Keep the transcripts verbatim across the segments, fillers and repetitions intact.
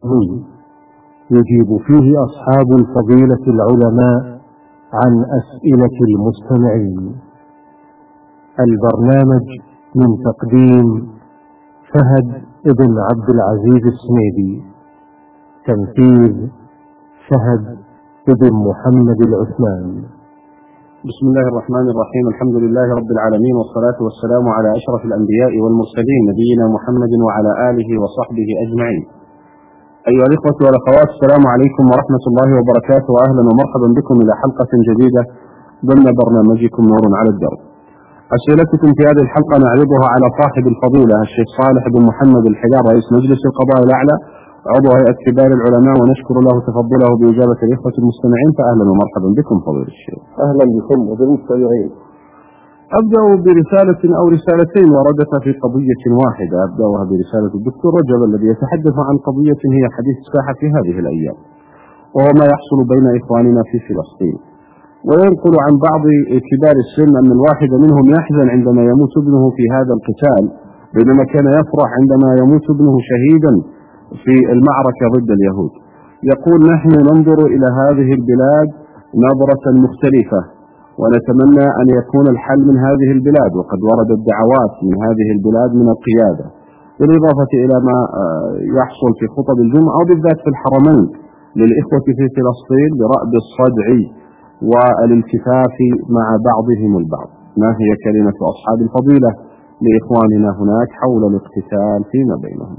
العلمي يجيب فيه أصحاب الفضيلة العلماء عن أسئلة المستمعين. البرنامج من تقديم فهد بن عبد العزيز السميدي، تنفيذ فهد بن محمد العثمان. بسم الله الرحمن الرحيم. الحمد لله رب العالمين، والصلاة والسلام على أشرف الأنبياء والمرسلين نبينا محمد وعلى آله وصحبه أجمعين. أيها الإخوة والأخوات، السلام عليكم ورحمة الله وبركاته، وأهلا ومرحبا بكم إلى حلقة جديدة ضمن برنامجكم نور على الدرب. أسئلتكم في هذه الحلقة نعرضها على صاحب الفضيلة الشيخ صالح بن محمد الحجار، رئيس مجلس القضاء الأعلى، عضو هيئة كبار العلماء، ونشكر له تفضله بإجابة الإخوة المستمعين، فأهلا ومرحبا بكم فضيلة الشيخ. أهلا بكم وبالمستمعين. أبدأ برسالة أو رسالتين وردتا في قضية واحدة. أبدأها برسالة الدكتور رجب الذي يتحدث عن قضية هي حديث الساحة في هذه الأيام، وهو ما يحصل بين إخواننا في فلسطين، وينقل عن بعض كبار السن أن الواحد منهم يحزن عندما يموت ابنه في هذا القتال، بينما كان يفرح عندما يموت ابنه شهيدا في المعركة ضد اليهود. يقول: نحن ننظر إلى هذه البلاد نظرة مختلفة، ونتمنى أن يكون الحل من هذه البلاد، وقد وردت دعوات من هذه البلاد من القيادة، بالإضافة إلى ما يحصل في خطب الجمعة وبالذات في الحرمين للإخوة في فلسطين برأب الصدع والالتفاف مع بعضهم البعض. ما هي كلمة أصحاب الفضيلة لإخواننا هناك حول الاقتتال فيما بينهم؟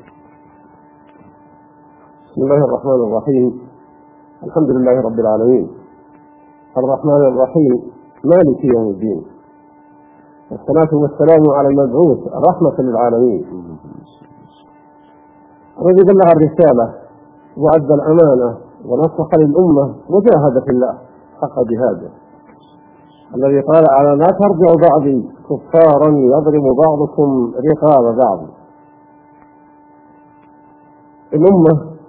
بسم الله الرحمن الرحيم. الحمد لله رب العالمين، الرحمن الرحيم، مالك يوم الدين، والصلاة والسلام على المبعوث رحمة للعالمين، الذي بلغ الرسالة وأدى الأمانة ونصح للأمة وجاهد في الله حق جهاده، الذي قال: على لا ترجع بعضي كفارا يضرب بعضكم رقاب بعض. الأمة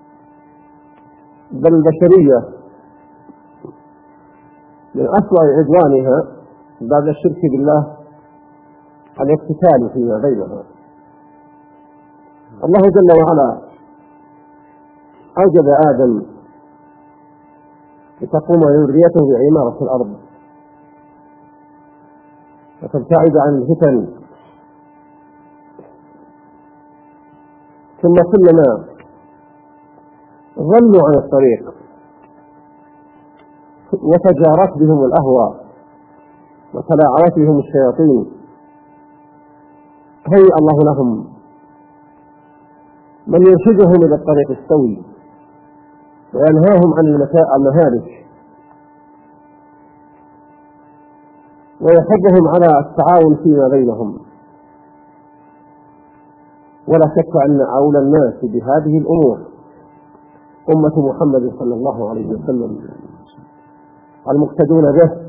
بل البشرية من أسوأ عدوانها بعد الشرك بالله الاقتتال فيما بينها. الله جل وعلا أوجد آدم لتقوم ذريته بعمارة الأرض وتبتعد عن الفتن، ثم كلما ضلوا عن الطريق وتجارت بهم الأهواء وتلاعبت بهم الشياطين هيئ الله لهم من يرشدهم إلى الطريق السوي وينهاهم عن المهالك ويحضهم على التعاون فيما بينهم. ولا شك أن أولى الناس بهذه الأمور أمة محمد صلى الله عليه وسلم، المقتدون به،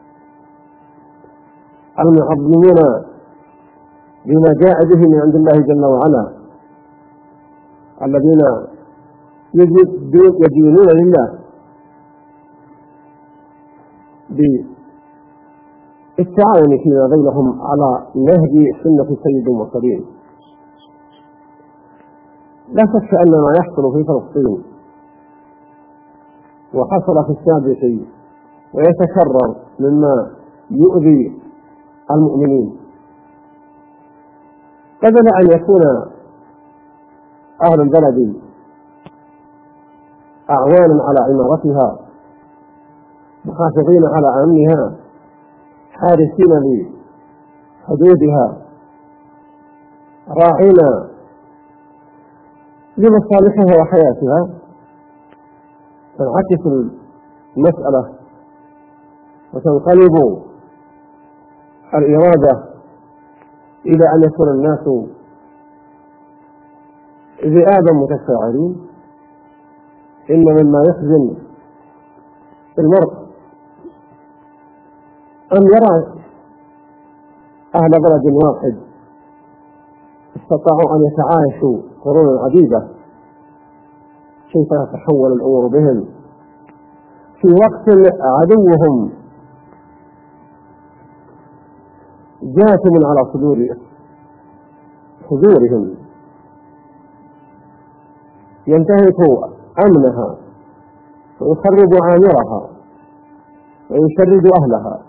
المعظمون بما جاء به من عند الله جل وعلا، الذين يدينون لله بالتعاون فيما بينهم على نهج سنة سيد المرسلين. لا شك أن ما يحصل في فلسطين وحصل في السابق ويتكرر مما يؤذي المؤمنين، بدل أن يكون أهل البلد أعوانا على عمارتها، محافظين على أمنها، حارسين لحدودها، راعين لمصالحها وحياتها، تنعكس المسألة وتنقلب الإرادة إلى أن يكون الناس ذئابا متساعرين. إن مما يحزن المرء أن يرى أهل بلد واحد استطاعوا أن يتعايشوا قرونا عديدة، كيف تتحول الأمور بهم في وقت عدوهم جاثم على صدور صدورهم. ينتهك أمنها ويخرب عامرها ويشرد أهلها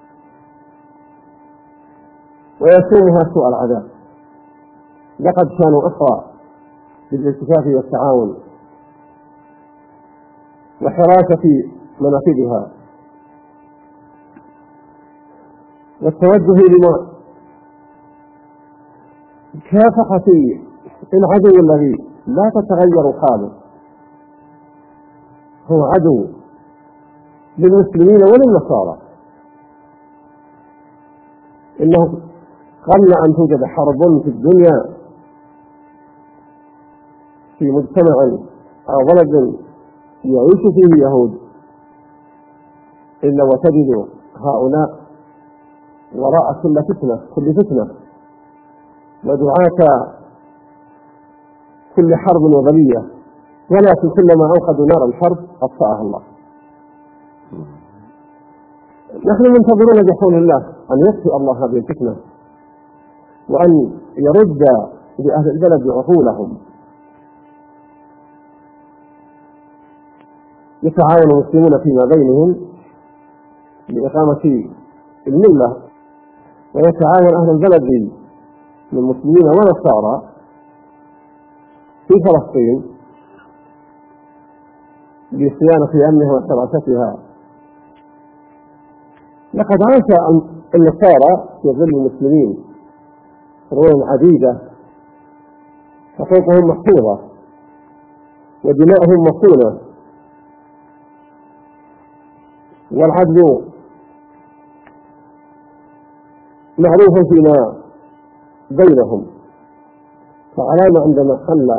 ويسومها سوء العذاب. لقد كانوا أسرى بالالتفاف والتعاون وحراسة منافذها والتوجه لمكافحة العدو الذي لا تتغير حاله، هو عدو للمسلمين وللنصارى. إنه قبل أن توجد حرب في الدنيا في مجتمع أو بلد يعيش فيه يهود إلا وتجد هؤلاء وراء كل فتنة كل فتنة ودعاة كل حرب وبلية، ولكن كلما أوقدوا نار الحرب أطفأها الله. نحن منتظرون بحول الله أن يطفئ الله هذه الفتنة وأن يرد لأهل البلد عقولهم، يتعاون المسلمون فيما بينهم لإقامة الملة، ويتعاون أهل البلد من مسلمين ونصارى في فلسطين لصيانة أمنها وحراستها. لقد عاش النصارى في ظل المسلمين قرون عديدة، حقوقهم محفوظة ودماؤهم مصونة، والعدل معروف فيما بينهم. فعلامة عندما حل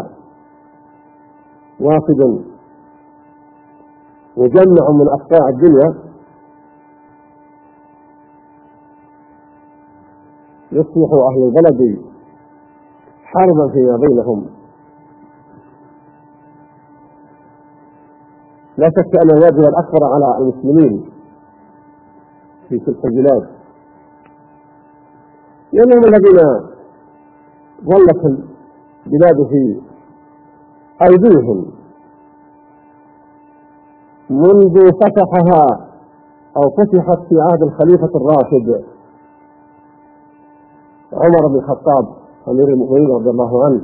واحد مجمع من أقطاع الدنيا يصبح أهل البلد حربا فيما بينهم. لا شك أن الواجب الأكبر على المسلمين في تلك البلاد، لأنهم الذين ظلت البلاد في أيديهم منذ فتحها أو فتحت في عهد الخليفة الراشد عمر بن الخطاب أمير المؤمنين رضي الله عنه،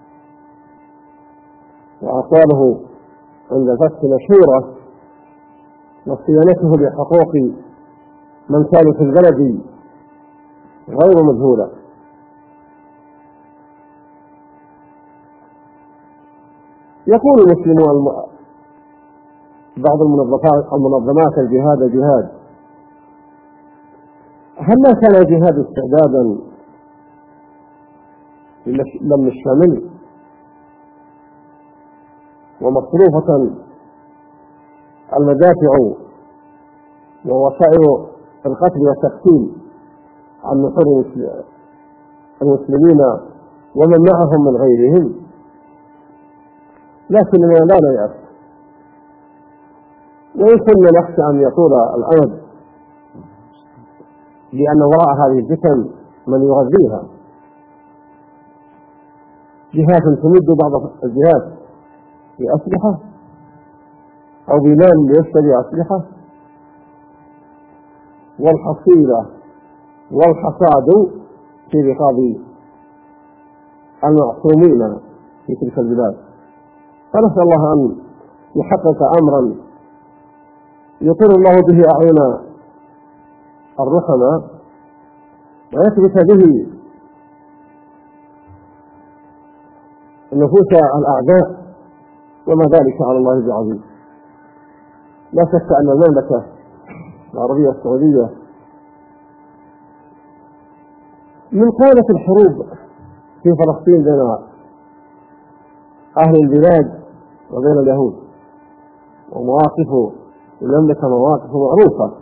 وأقواله عند الفتح مشهورة، وصيانته بحقوق من كانوا في البلد غير مجهولة. يقول المسلمون بعض المنظمات الجهاد جهاد، هل ما كان الجهاد استعدادا لم الشامل ومصروفة المدافع ووسائل القتل والتقتيل عن نحور المسلمين ومن معهم من غيرهم؟ لكننا لا نيأس، وإن كنا نخشى أن يطول الأمد لأن وراء هذه الفتن من يغذيها، جهات تمد بعض الجهات بأسلحة أو بمال ليشتري أسلحة، والحصيلة والحصاد في رقاب المعصومين في تلك البلاد. فنسأل الله أن يحقق أمرا يطير الله به أعين الرحمة ويثبت به نفوس الأعداء، وما ذلك على الله بعزيز. لا شك أن المملكة العربية السعودية من قادة الحروب في فلسطين بين أهل البلاد وبين اليهود، ومواقف المملكة مواقف معروفة،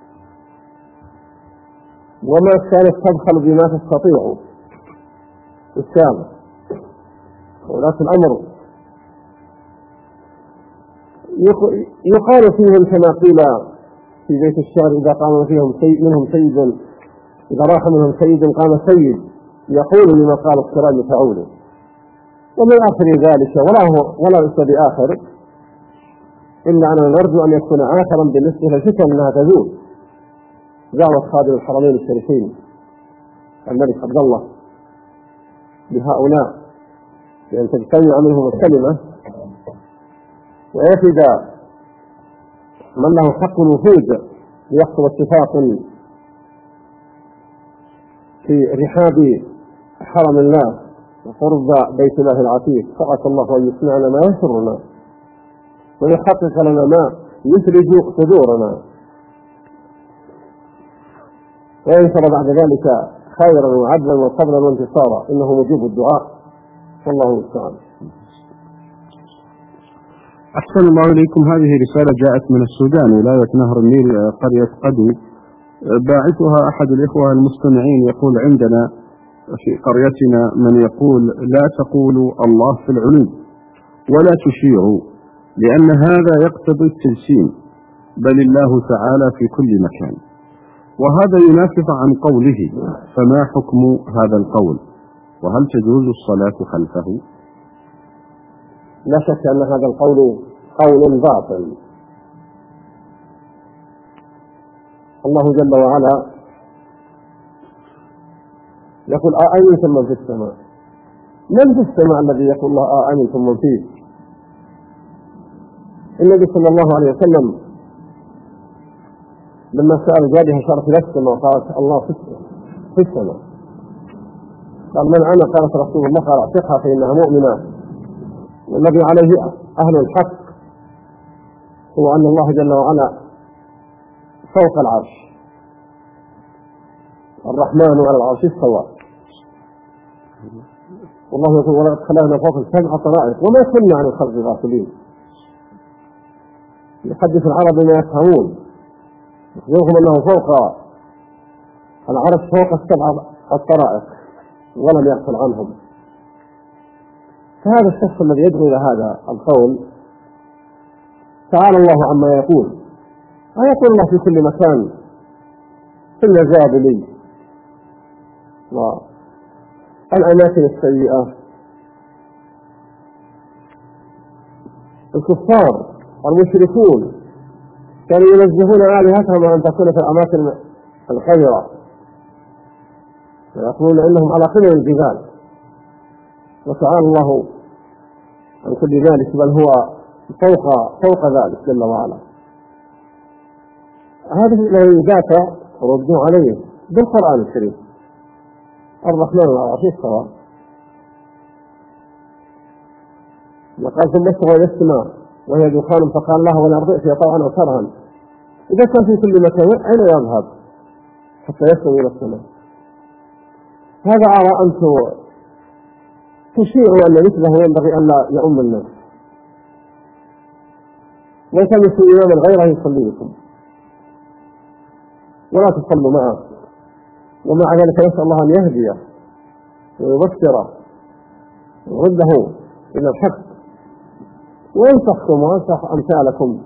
وما كانت تبخل بما تستطيع الشام ولاة الأمر. يقال فيهم كما قيل في بيت الشعر: إذا قام فيهم سيد منهم سيد، إذا راح منهم سيد قام سيد يقول لما قال الكرام فعوله. ومن آخر ذلك ولا هو ولا ليس بآخر إلا أننا نرجو أن يكون آخرا بالنسبة للفتن أنها تزول. دعوة خادم الحرمين الشريفين الملك عبد الله بهؤلاء بأن تجتمع منهم الكلمة ويفد من له حق الوفود ليحصل اتفاق في رحاب حرم الله وقرب بيت الله العتيق. فقط الله أن يسمعنا ما يسرنا ويحقق لنا ما يثلج صدورنا وينشر بعد ذلك خيرا وعدلا وصبرا وانتصارا، إنه مجيب الدعاء والله المستعان. أحسن الله إليكم. هذه رسالة جاءت من السودان، ولاية نهر النيل، قرية قدو. باعثها أحد الإخوة المستمعين يقول: عندنا في قريتنا من يقول لا تقولوا الله في العلو ولا تشيروا، لأن هذا يقتضي التجسيم، بل الله تعالى في كل مكان، وهذا ينافق عن قوله. فما حكم هذا القول؟ وهل تجوز الصلاة خلفه؟ لا شك أن هذا القول قول باطل. الله جل وعلا يقول: أأمنتم من في السماء. من في السماء الذي يقول الله أأمنتم من فيه؟ النبي صلى الله عليه وسلم لما سأل جابها شرف إلى السماء قالت: الله في السماء. قال: من أنا؟ قالت: رسول الله. قال: اعتقها فإنها مؤمنة. والذي عليه أهل الحق هو أن الله جل وعلا فوق العرش، الرحمن على العرش استوى. والله يقول: ولقد خلقنا فوق السبع طرائق وما كنا عن الخلق غافلين. يحدث العرب ما يفهمون، يخبرهم أنه فوق العرش فوق السبع الطرائق ولم يغفل عنهم. فهذا الشخص الذي يدعو إلى هذا القول تعالى الله عما يقول. ويقول الله في كل مكان في المزابل والأماكن السيئة. الكفار والمشركون كانوا ينزهون آلهتهم أن تكون في الأماكن الخيرة، ويقولون إنهم على قمم الجبال، وتعالى الله عن كل ذلك، بل هو فوق فوق ذلك جل وعلا. هذه الإجابة ردوا عليه بالقرآن الكريم: الرحمن على العرش استوى. وقال: ثم استوى إلى السماء وهي دخان فقال لها والأرض ائتيا طوعا أو كرها. إذا كان في كل مكان أين يذهب حتى يستوي إلى السماء؟ هذا أرى أن تشير أن مثله ينبغي أن لا يؤم الناس، ويلتمسوا إماما غيره يصلي بكم ولا تصلوا معه. ومع ذلك نسأل الله أن يهديه ويبصره ويرده إلى الحق وينصحكم وينصح أمثالكم.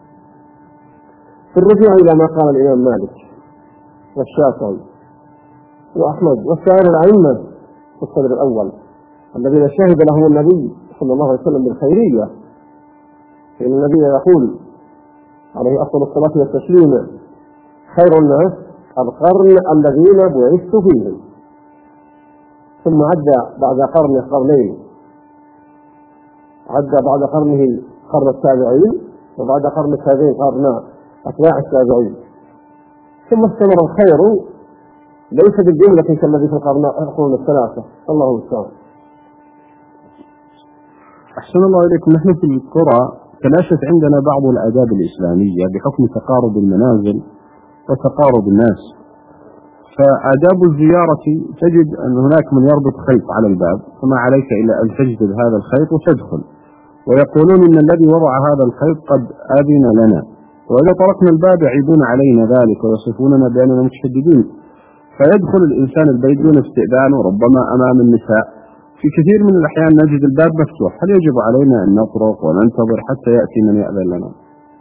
في الرجوع إلى ما قال الإمام مالك والشافعي وأحمد وسائر الأئمة في الصدر الأول الذين شهد لهم النبي صلى الله عليه وسلم بالخيرية، فإن النبي يقول عليه أفضل الصلاة والتسليم: خير الناس القرن الذين بعثت فيهم. ثم عد بعد قرن قرنين، عد بعد قرنه قرن التابعين، وبعد قرن التابعين قرن أتباع التابعين. ثم استمر الخير ليس بالجملة كالذي في القرون الثلاثة. الله المستعان. أحسن الله إليكم. نحن في القرى تلاشت عندنا بعض الآداب الإسلامية بحكم تقارب المنازل وتقارب الناس. فآداب الزيارة تجد أن هناك من يربط خيط على الباب، فما عليك إلا أن تجذب هذا الخيط وتدخل، ويقولون إن الذي وضع هذا الخيط قد آذن لنا، وإذا طرقنا الباب يعيبون علينا ذلك ويصفوننا بأننا متشددين. فيدخل الإنسان البيت دون استئذان وربما أمام النساء. في كثير من الأحيان نجد الباب مفتوح. هل يجب علينا أن نطرق وننتظر حتى يأتي من يأذن لنا؟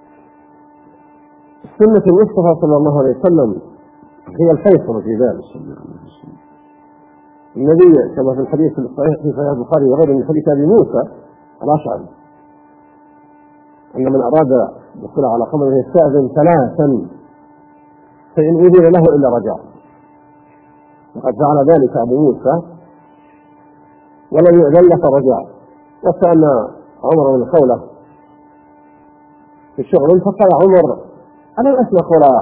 سنة المصطفى صلى الله عليه وسلم هي الفيصل في ذلك. النبي كما في الحديث الصحيح في صحيح البخاري وغيره من حديث أبي موسى الأشعري أن من أراد الدخول على خمر يستأذن ثلاثا فإن أذن له إلا رجع، وقد فعل ذلك أبو موسى ولم يؤذن له فرجع. وكان عمر بن خولة في شغل فقال عمر ألم أسمع قول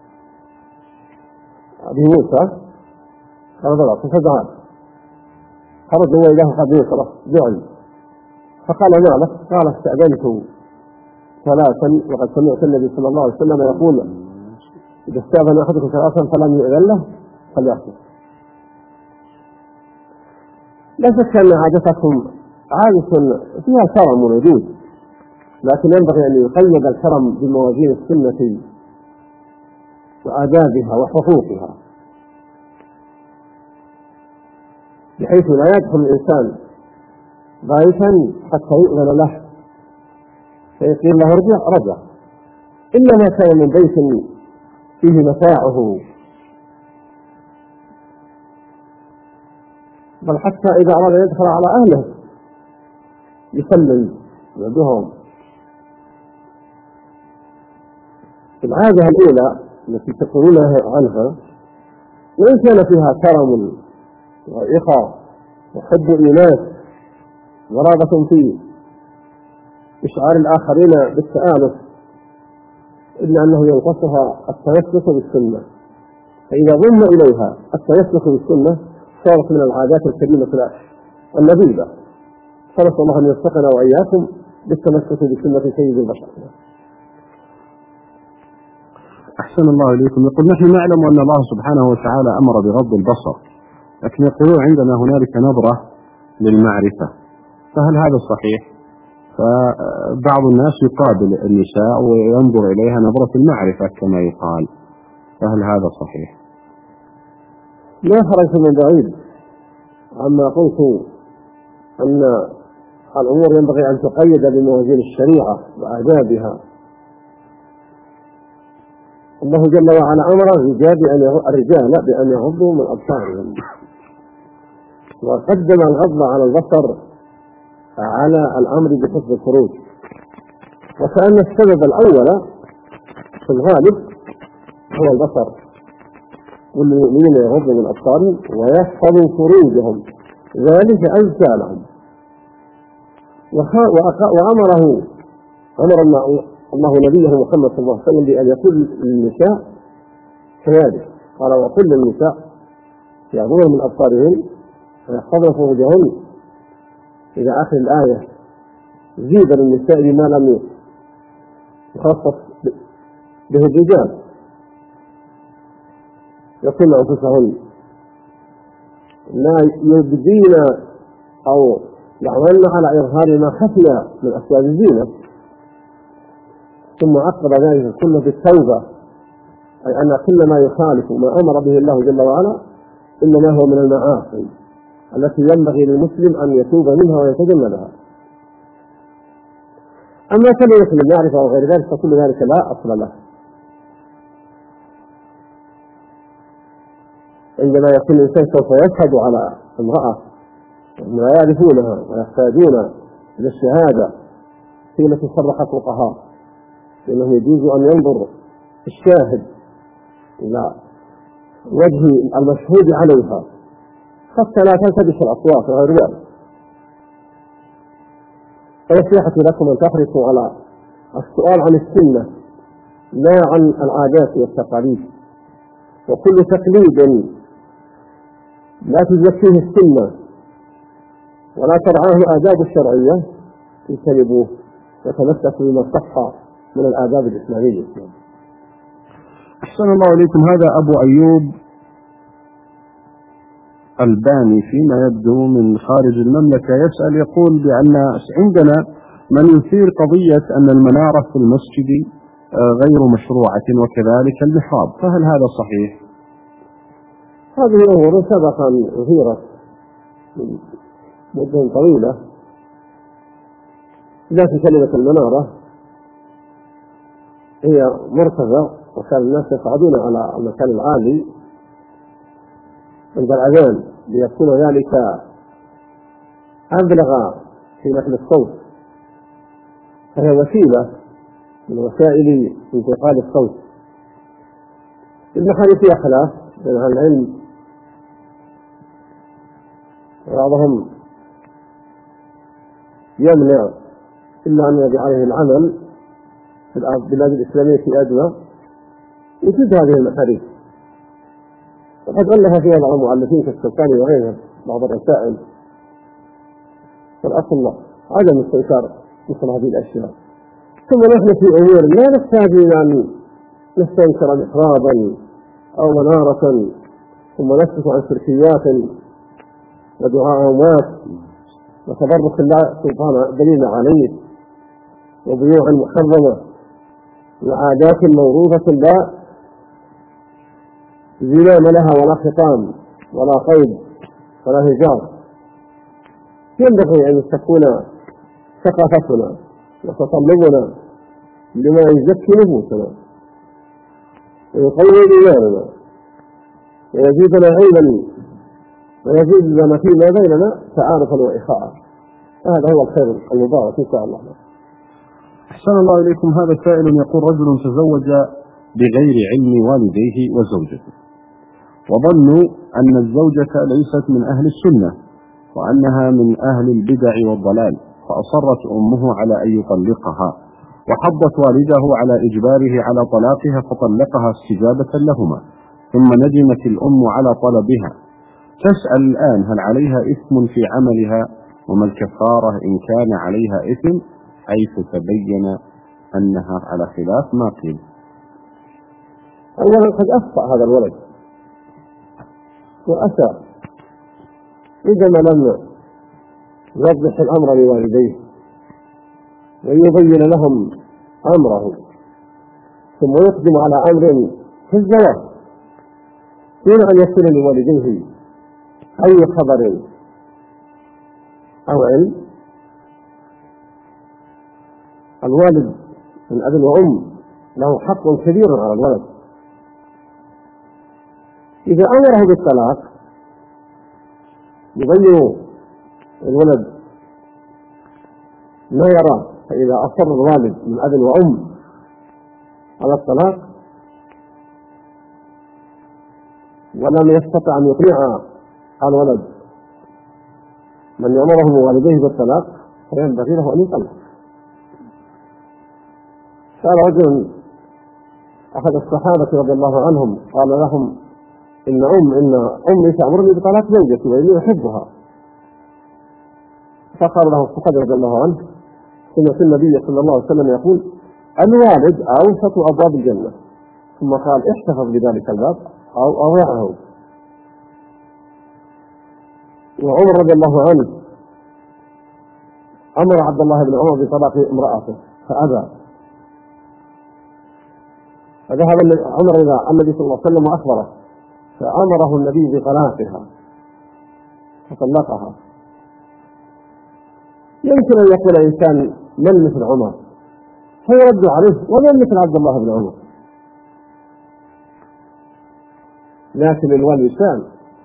أبي موسى؟ قال بلى، ففزع خرج هو إليه قد يوصله جعل، فقال ما لك؟ قال استأذنت ثلاثا وقد سمعت النبي صلى الله عليه وسلم يقول إذا استأذن أحدكم ثلاثا فلم يؤذن له فليأخذ. لا شك أن عادتكم عادة فيها كرم وردود، لكن ينبغي أن يقيد الكرم بموازين السنة وآدابها وحقوقها، بحيث لا يدخل الإنسان ضيفا حتى يؤذن له فيقول له ارجع رجع، إلا ما كان من بيت فيه متاعه، بل حتى إذا أراد أن يدخل على أهله يسلم بهم. العادة الأولى التي تقولونها عنها وإن كان فيها كرم وإخاء وحب إيناس ورغبة في إشعار الآخرين بالتآلف، إلا أنه ينقصها التمسك بالسنة، فإذا ضم إليها التمسك بالسنة صارت من العادات الكريمة النبيلة. فنسأل الله أن يوفقنا وإياكم بالتمسك بسنة سيد البشر. أحسن الله إليكم. يقول نحن نعلم أن الله سبحانه وتعالى أمر بغض البصر، لكن يقولون عندنا هنالك نظرة للمعرفة، فهل هذا صحيح؟ فبعض الناس يقابل النساء وينظر إليها نظرة المعرفة كما يقال، فهل هذا صحيح؟ لا خرجت من بعيد عما قلت أن الأمور ينبغي أن تقيد بموازين الشريعة وآدابها. الله جل وعلا أمر الرجال بأن يغضوا من أبصارهم، وقدم الغض على البصر على الأمر بحفظ الفروج، وكأن السبب الأول في الغالب هو البصر، والمؤمنين يغضوا من أبصارهم ويحفظوا فروجهم ذلك أزكى لهم. وأمره أمر الله نبيه محمد صلى الله عليه وسلم بأن يقول للنساء كذلك، قال وقل للنساء يغضن من أبصارهن ويحفظن فروجهن إلى آخر الآية، زيد للنساء بما لم يخصص به الرجال، يقولن أنفسهن لا يبدين أو يعملن على إظهار ما خفي من أسباب الزينة، ثم عقب ذلك كله بالتوبة، أي أن كل ما يخالف ما أمر به الله جل وعلا إنما هو من المعاصي التي ينبغي للمسلم أن يتوب منها ويتجنبها. أما كلمة المعرفة وغير ذلك فكل ذلك لا أصل له. عندما يكون الإنسان سوف يشهد على امرأة وهم لا يعرفونها ويحتاجون إلى الشهادة فيما تصرح فقهاء، لأنه يجوز أن ينظر الشاهد إلى وجه المشهود عليها حتى لا تلتبس الأصوات وغير ذلك. فنصيحتي لكم أن تحرصوا على السؤال عن السنة لا عن العادات والتقاليد، وكل تقليد لا تزكيه السنة ولا ترعاه آداب الشرعية اجتنبوه وتمسكوا بما صح من الآداب الإسلامية. أحسن الله إليكم. هذا أبو أيوب الباني فيما يبدو من خارج المملكة يسأل، يقول بأن عندنا من يثير قضية أن المنارة في المسجد غير مشروعة وكذلك المحراب، فهل هذا صحيح؟ هذه أمور سبق أن أثيرت مدة طويلة، لكن كلمة المنارة هي مرتفع وكان الناس يصعدون على المكان العالي عند الأذان ليكون ذلك أبلغ في نقل الصوت، فهي وسيلة من وسائل انتقال الصوت. المحل فيها خلاف بين أهل العلم، بعضهم يمنع إلا أن يجب عليه العمل في البلاد الإسلامية في أدنى وجود هذه المحاريف، وقد ألف فيها بعض المؤلفين كالسلطاني وغيرها بعض الرسائل. فالأصل عدم استنكار مثل هذه الأشياء. ثم نحن في أمور لا نحتاج إلى أن نستنكر محرابا أو منارة ثم نسكت عن شركيات ودعاء أموات وتبرك الله سبحانه دليل عليه وبيوع محرمة وعادات موروثة لا زمام لها ولا خطام ولا قيد ولا هجار. ينبغي أن تكون ثقافتنا وتطلبنا لما يزكي نفوسنا ويقوي إيماننا ويزيدنا علما ويزيد لنا فيما بيننا تعارفا وإخاء. هذا هو الخير المبارك إن شاء الله. أحسن الله إليكم. هذا سائل يقول: رجل تزوج بغير علم والديه وزوجته، وظنوا أن الزوجة ليست من أهل السنة وأنها من أهل البدع والضلال، فأصرت أمه على أن يطلقها، وحضت والده على إجباره على طلاقها فطلقها استجابة لهما، ثم ندمت الأم على طلبها. تسأل الآن: هل عليها إثم في عملها؟ وما الكفارة إن كان عليها إثم حيث تبين أنها على خلاف ما قيل؟ أولا قد أخطأ هذا الولد وأسى عندما لم يوضح الأمر لوالديه ويبين لهم أمره ثم يقدم على أمر في الزواج دون أن يكون لوالديه أي خبر أو علم. الوالد من أب وأم له حق كبير على الولد. إذا أمره بالطلاق يبين الولد ما يراه، فإذا أصر الوالد من أب وأم على الطلاق ولم يستطع أن يقنع الولد من يأمره والديه بالطلاق فينبغي له أن يطلق. قال رجل أحد الصحابة رضي الله عنهم قال لهم: إن أم إن أمي تأمرني بطلاق زوجتي وإني أحبها. فقال له الصحابي رضي الله عنه: سمعت النبي صلى الله عليه وسلم يقول: الوالد أوسط أبواب الجنة. ثم قال: احتفظ بذلك الباب أو أضيعه. وعمر رضي الله عنه أمر عبد الله بن عمر بطلاق امرأته فأبى، فذهب عمر إلى النبي صلى الله عليه وسلم وأخبره، فأمره النبي بطلاقها فطلقها. يمكن أن يقول إنسان: من مثل عمر؟ فيرد عليه: ومن مثل عبد الله بن عمر؟ لكن الوالدان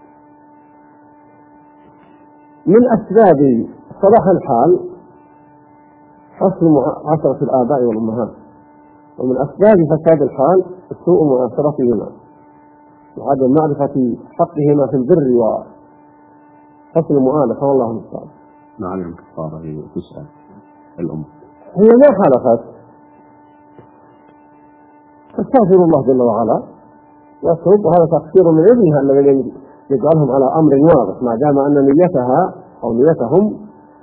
من أسباب صلاح الحال حسن عشرة الآباء والأمهات، ومن أسباب فساد الحال سوء معاشرتهما وعدم معرفة حقهما في البر وحسن المؤالفة. والله المستعان. نعم الكفارة هي تسأل الأم، هي ما خالفت، تستغفر الله جل وعلا وتوب، وهذا تقصير من ابنها الذي يجعلهم على أمر واضح، ما دام أن نيتها أو نيتهم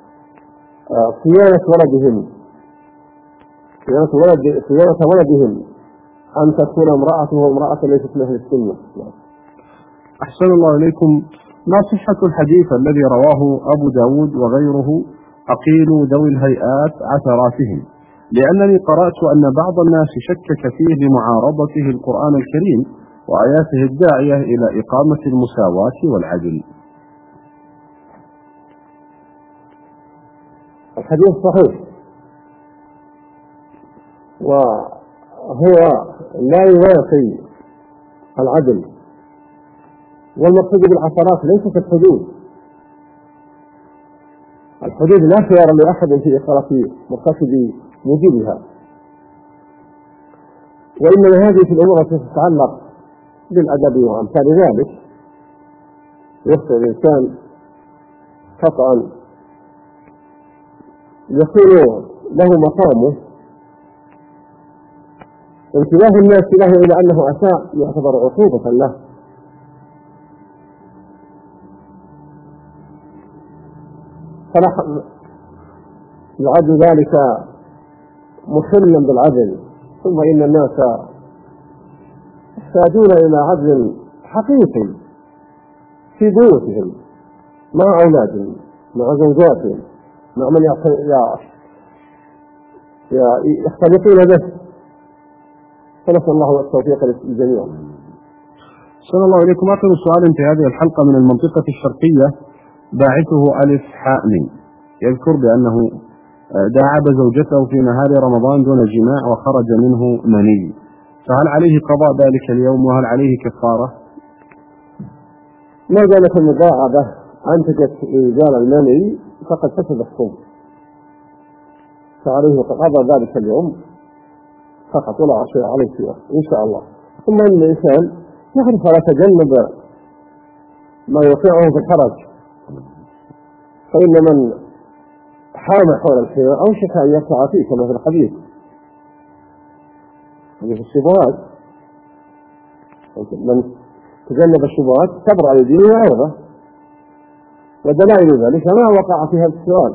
صيانة ولدهم صيانة ولد صيانة ولدهم أن تكون امرأته امرأة ليست من أهل السنة. أحسن الله إليكم. ما صحة الحديث الذي رواه أبو داود وغيره: أقيلوا ذوي الهيئات عثراتهم، لأنني قرأت أن بعض الناس شكك فيه لمعارضته القرآن الكريم وآياته الداعية إلى إقامة المساواة والعدل. الحديث صحيح، وهو لا يوافي العدل والمقصود بالعثرات ليست الحدود. الحدود لا خيار لأحد في إقامة مرتكب موجبها، وإنما هذه في الأمور التي تتعلق بالأدب وأمثال ذلك يخطئ الإنسان خطأ يكون له مقامه، انتباه الناس له إلى أنه أساء يعتبر عقوبة له، فلا يعد ذلك مخلا بالعدل. ثم إن الناس يحتاجون إلى عدل حقيقي في بيوتهم مع أولادهم مع زوجاتهم مع من يختلطون به، فنسأل الله التوفيق للجميع. صلى الله عليكم. آخر سؤال في هذه الحلقة من المنطقة الشرقية، باعثه ألف حائم، يذكر بأنه داعب زوجته في نهار رمضان دون جماع وخرج منه مني، فهل عليه قضاء ذلك اليوم وهل عليه كفارة؟ ما دامت المداعبة أنتجت إنزال المني فقد فسد الصوم، فعليه قضاء ذلك اليوم فقط ولا شيء عليه فيه إن شاء الله. ثم أن الإنسان يعرف ولا يتجنب ما يوقعه في الحرج، فإن من حام حول الخير أوشك أن يقع فيه كما في الحديث في الشبهات، من تجنب الشبهات تبرأ لدينه وعرضه، ودلائل ذلك ما وقع في هذا السؤال.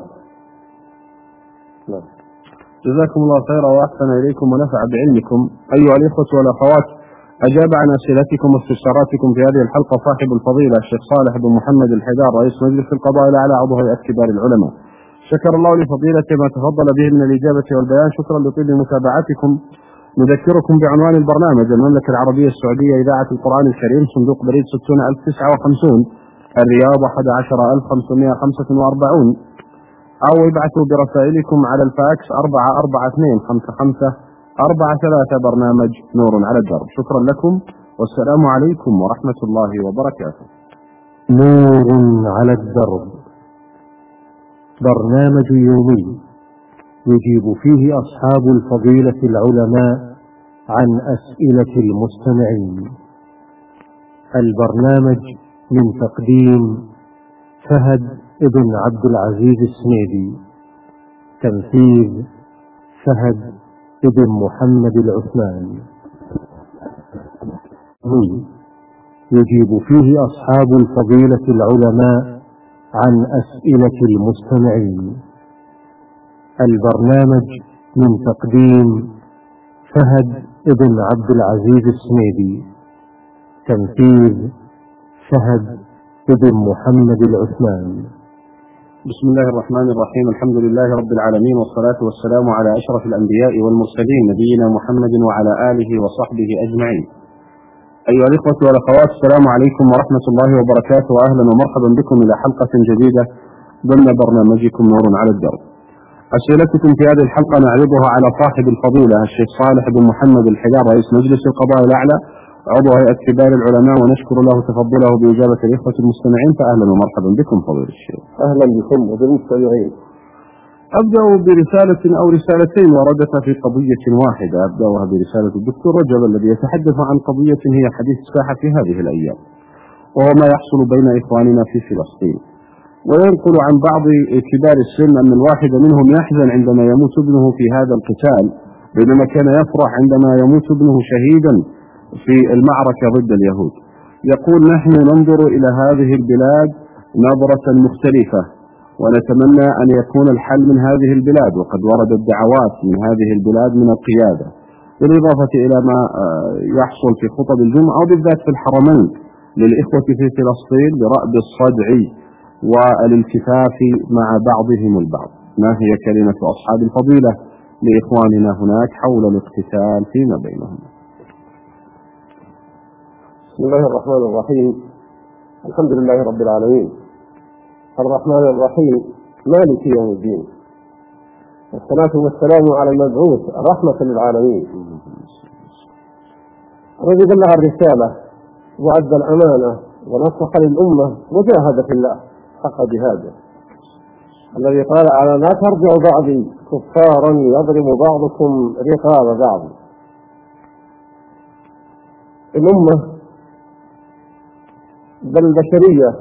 جزاكم الله خيرا وأحسن إليكم ونفع بعلمكم. أيها الإخوة والأخوات، أجاب عن أسئلتكم واستفساراتكم في هذه الحلقة صاحب الفضيلة الشيخ صالح بن محمد الحيدار رئيس مجلس القضاء الأعلى عضو هيئة كبار العلماء. شكر الله لفضيلته ما تفضل به من الإجابة والبيان. شكرا لطيب متابعتكم. نذكركم بعنوان البرنامج: المملكة العربية السعودية إذاعة القرآن الكريم، صندوق بريد ستون ألف وتسعة وخمسين، الرياض أحد عشر ألف وخمسمائة وخمسة وأربعين، أو ابعثوا برسائلكم على الفاكس أربعة أربعة اثنين خمسة خمسة أربعة ثلاثة، برنامج نور على الدرب. شكرا لكم والسلام عليكم ورحمة الله وبركاته. نور على الدرب، برنامج يومي يجيب فيه أصحاب الفضيلة العلماء عن أسئلة المستمعين. البرنامج من تقديم فهد ابن عبد العزيز السميدي، تنفيذ فهد ابن محمد العثمان. يجيب فيه أصحاب الفضيلة العلماء عن أسئلة المستمعين. البرنامج من تقديم فهد ابن عبد العزيز السميدي، تنفيذ فهد ابن محمد العثمان. بسم الله الرحمن الرحيم. الحمد لله رب العالمين، والصلاة والسلام على أشرف الأنبياء والمرسلين نبينا محمد وعلى آله وصحبه أجمعين. أيها الإخوة والأخوات، السلام عليكم ورحمة الله وبركاته، وأهلا ومرحبا بكم إلى حلقة جديدة ضمن برنامجكم نور على الدرب. أسئلتكم في هذه الحلقة نعرضها على صاحب الفضيلة الشيخ صالح بن محمد الحيدار رئيس مجلس القضاء الأعلى عضو هيئة كبار العلماء، ونشكر له تفضله بإجابة الإخوة المستمعين، فأهلا ومرحبا بكم فضيلة الشيخ. أهلا بكم وبالمستمعين. أبدأ برسالة أو رسالتين وردتا في قضية واحدة. أبدأها برسالة الدكتور رجب الذي يتحدث عن قضية هي حديث ساحة في هذه الأيام، وهو ما يحصل بين إخواننا في فلسطين. وينقل عن بعض كبار السن أن الواحد منهم يحزن عندما يموت ابنه في هذا القتال، بينما كان يفرح عندما يموت ابنه شهيدا في المعركة ضد اليهود. يقول: نحن ننظر إلى هذه البلاد نظرة مختلفة، ونتمنى أن يكون الحل من هذه البلاد، وقد وردت دعوات من هذه البلاد من القيادة، بالإضافة إلى ما يحصل في خطب الجمعة وبالذات في الحرمين للإخوة في فلسطين برأب الصدع والالتفاف مع بعضهم البعض. ما هي كلمة أصحاب الفضيلة لإخواننا هناك حول الاقتتال فيما بينهم؟ بسم الله الرحمن الرحيم. الحمد لله رب العالمين، الرحمن الرحيم، مالك يوم الدين، والصلاة والسلام على المبعوث رحمة للعالمين، الذي بلغ الرسالة وأدى الأمانة ونصح للأمة وجاهد في الله حق جهاده، الذي قال على لا ترجعوا بعدي كفارا يضرب بعضكم رقاب بعض. الأمة بل البشرية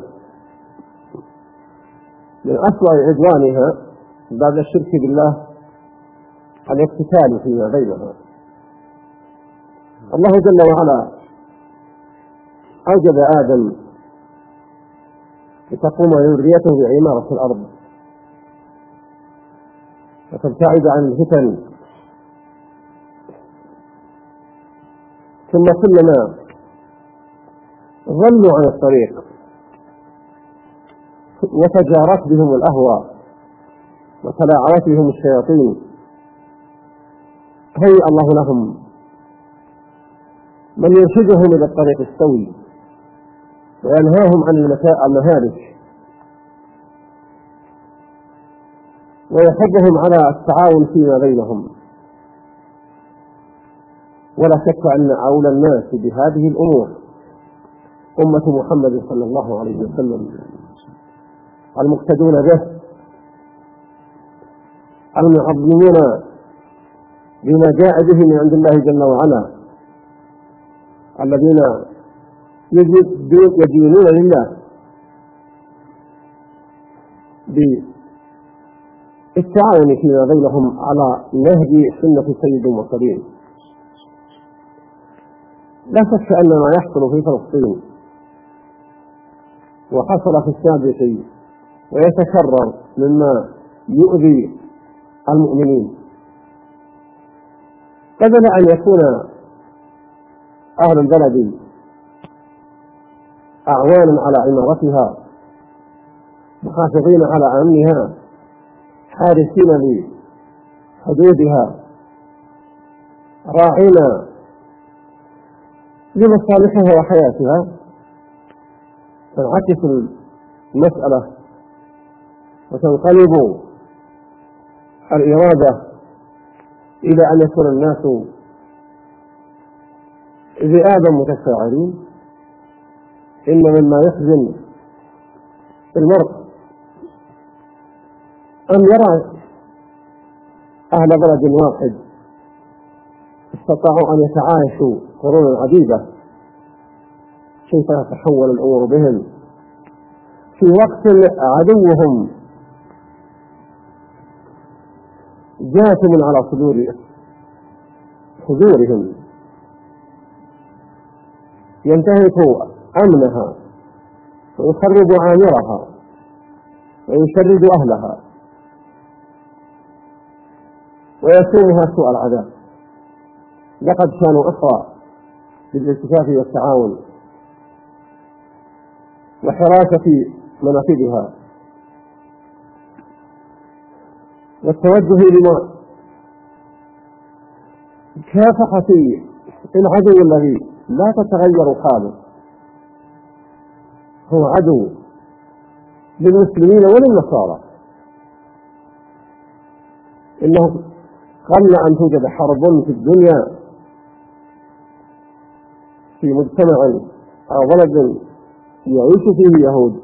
من أسوأ عدوانها بعد الشرك بالله الاقتتال فيما بينها. الله جل وعلا أوجد آدم لتقوم ذريته بعمارة الأرض وتبتعد عن الفتن، ثم كلما ظلوا عن الطريق وتجارت بهم الأهواء وتلاعبت بهم الشياطين هيأ الله لهم من يرشدهم إلى الطريق السوي وينهاهم عن المهالك ويحضهم على التعاون فيما بينهم. ولا شك أن أولى الناس بهذه الأمور أمة محمد صلى الله عليه وسلم، المقتدون به، المعظمون بما جاء به من عند الله جل وعلا، الذين يدينون لله بالتعاون فيما بينهم على نهج سنة سيد المرسلين. لا شك أن ما يحصل في فلسطين وحصل في السابق ويتكرر مما يؤذي المؤمنين، بدل أن يكون أهل البلد أعوانا على عمارتها محافظين على أمنها حارسين لحدودها راعين لمصالحها وحياتها، تنعكس المسألة وتنقلب الإرادة إلى أن يكون الناس ذئابا متساعدين. إن مما يحزن المرء أن يرى أهل بلد واحد استطاعوا أن يتعايشوا قرونا عديدة كيف تتحول الأمور بهم في وقت عدوهم جاثم على صدور صدورهم ينتهك أمنها ويخرب عامرها ويشرد أهلها ويسومها سوء العذاب. لقد كانوا أسرى بالالتفاف والتعاون وحراسة منافذها والتوجه لمكافحة العدو الذي لا تتغير حاله، هو عدو للمسلمين وللنصارى. إنه قبل أن توجد حرب في الدنيا في مجتمع أو بلد يعيش فيه يهود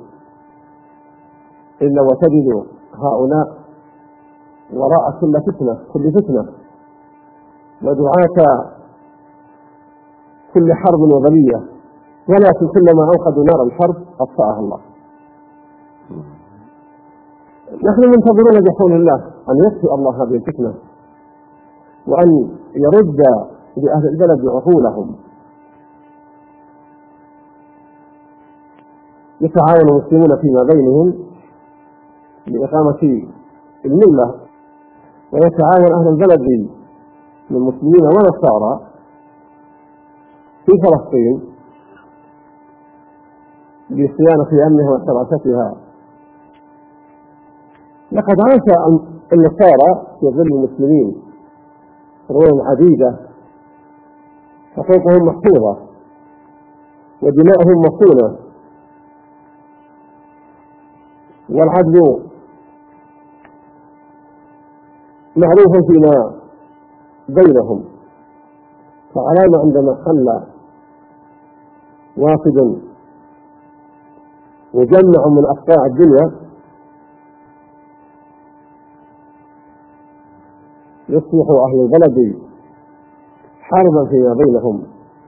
إلا وتجد هؤلاء وراء كل فتنة كل فتنة ودعاة كل حرب وبلية، ولكن كلما أوقدوا نار الحرب أطفأها الله. نحن منتظرون بحول الله أن يطفئ الله هذه الفتنة وأن يرد لأهل البلد عقولهم، يتعاون المسلمون فيما بينهم لإقامة الملة، ويتعاون أهل البلد من المسلمين والنصارى في فلسطين بصيانة أمنها وحراستها. لقد عاش النصارى في ظل المسلمين قرون عديدة، حقوقهم محفوظة ودماؤهم مصونة، والعدل معروف فيما بينهم. فعلامة عندما حل وافد وجمع من أقطاع الدنيا يصلح أهل البلد حربا فيما بينهم.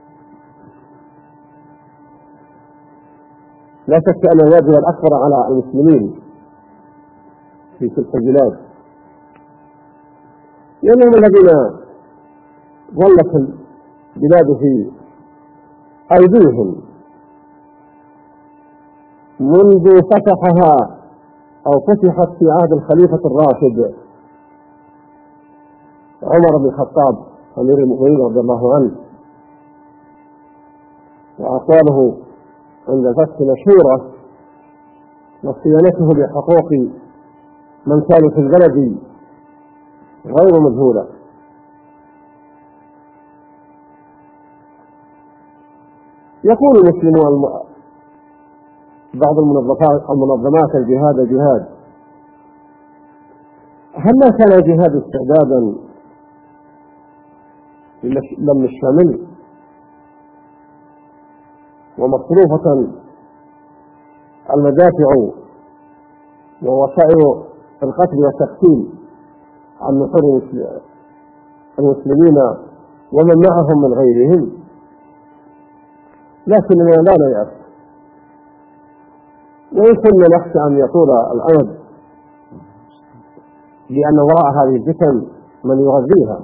لا شك أن الواجب الأكبر على المسلمين في تلك البلاد، لأنهم الذين ظلت البلاد في أيديهم منذ فتحها أو فتحت في عهد الخليفة الراشد عمر بن الخطاب أمير المؤمنين رضي الله عنه، وأقواله عند الفتح مشهورة، وصيانته بحقوق من كانوا في البلد غير مجهولة. يقول المسلمون بعض المنظمات المنظمات الجهاد جهاد، هل ما كان الجهاد استعدادا لم الشامل ومصروفة المدافع ووسائل القتل والتقتيل عن نحور المسلمين ومن معهم من غيرهم؟ لكننا لا نيأس، وإن كنا نخشى أن يطول الأمد، لأن وراء هذه الفتن من يغذيها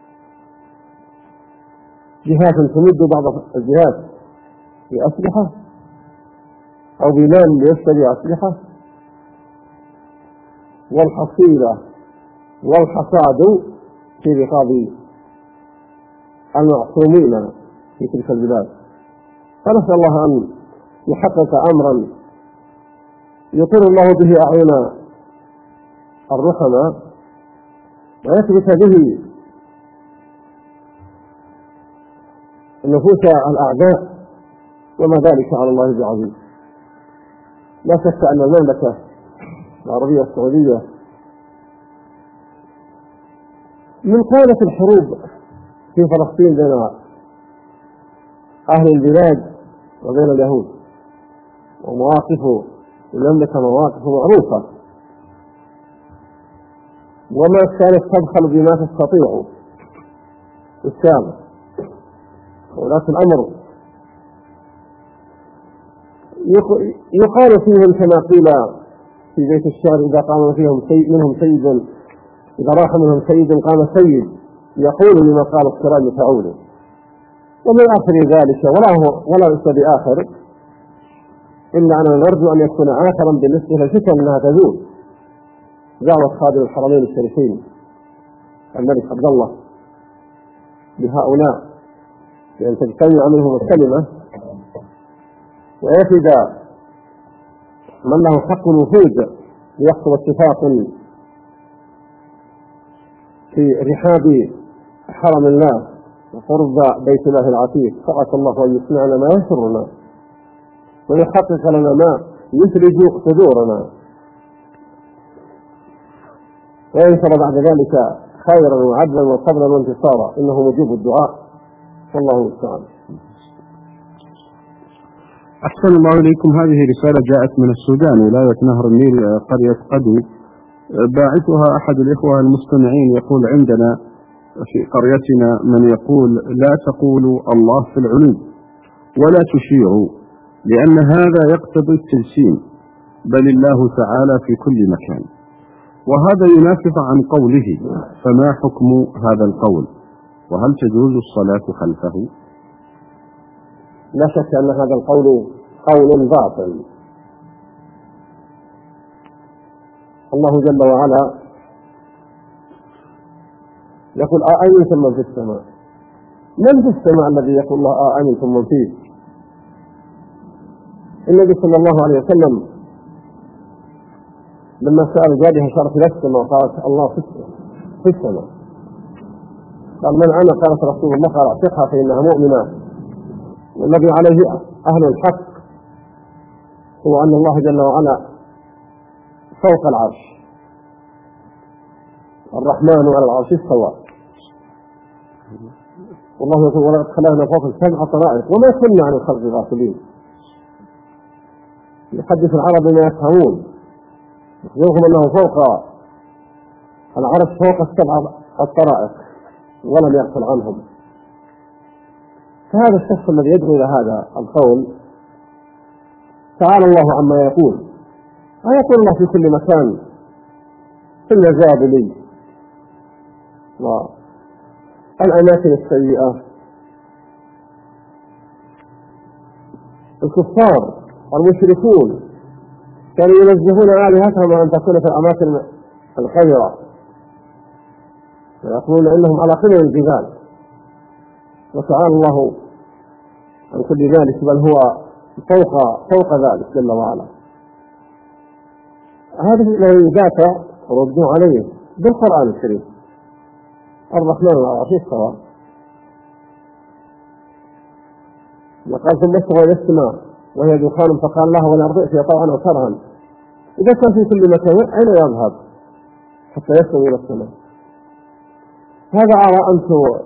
جهات تمد بعض الجهات بأسلحة أو بمال ليشتري أسلحة، والحصيلة والحصاد في رقاب المعصومين في تلك البلاد. فنسأل الله أن يحقق أمرا يطر الله به أعين الرحمة ويثبت به نفوس الأعداء، وما ذلك على الله بعزيز. لا شك أن المملكة العربية السعودية من قادة الحروب في فلسطين بين أهل البلاد وبين اليهود، ومواقف المملكة مواقف معروفة، وما كانت تبخل بما تستطيع الشام ولاة الأمر. يقال فيهم كما قيل في بيت الشعر: إذا قام فيهم سيد منهم سيد، إذا راح منهم سيد قام سيد يقول لما قال الكرام تعوله. ومن آخر ذلك ولا هو ولا ليس بآخر، إلا أننا نرجو أن يكون آخرا بالنسبة للفتن أنها تزول. دعوة خادم الحرمين الشريفين الملك عبد الله بهؤلاء بأن تجتمع منهم الكلمة ويفد من له حق الوفود ليحصل اتفاق في رحاب حرم الله وقرب بيت الله العتيق. فأسأل الله أن يسمعنا ما يسرنا ويحقق لنا ما يثلج صدورنا، وينشر بعد ذلك خيرا وعدلا وصبرا وانتصارا، إنه مجيب الدعاء. والله المستعان. أحسن الله إليكم. هذه رسالة جاءت من السودان، ولاية نهر النيل، قرية قدو. باعثها أحد الإخوة المستمعين يقول: عندنا في قريتنا من يقول لا تقولوا الله في العلو ولا تشيعوا، لأن هذا يقتضي التجسيم، بل الله تعالى في كل مكان، وهذا ينافق عن قوله. فما حكم هذا القول؟ وهل تجوز الصلاة خلفه؟ لا شك أن هذا القول قول باطل. الله جل وعلا يقول: أأمنتم من في السماء؟ من في السماء الذي يقول الله أأمنتم من فيه؟ النبي صلى الله عليه وسلم لما سأل جابها شرف إلى السماء وقالت: الله في السماء، قال: من أنا؟ قالت: رسول الله. قال: اعتقها فإنها مؤمنة. والذي عليه أهل الحق هو أن الله جل وعلا فوق العرش، الرحمن على العرش استوى. والله يقول: ولقد خلقنا فوق السبع طرائق وما كنا عن الخلق غافلين. يحدث العرب بما يفهمون، يخبرهم أنه فوق العرش فوق السبع الطرائق ولم يغفل عنهم. فهذا الشخص الذي يدعو إلى هذا القول تعالى الله عما يقول، ويقول الله في كل مكان في المزابل والأماكن السيئة. الكفار المشركون كانوا ينزهون آلهتهم أن تكون في الأماكن الخيرة، ويقولون إنهم على قمم الجبال، وتعالى الله عن كل ذلك، بل هو فوق فوق ذلك جل وعلا. هذا الذي يدافع ردوا عليه بالقرآن الكريم. الرحمن على العرش استوى، وقال ثم استوى إلى السماء وهي دخان فقال لها والأرض ائتيا طوعا أو كرها. إذا كان في كل مكان أين يذهب حتى يستوي إلى السماء؟ هذا أرى أن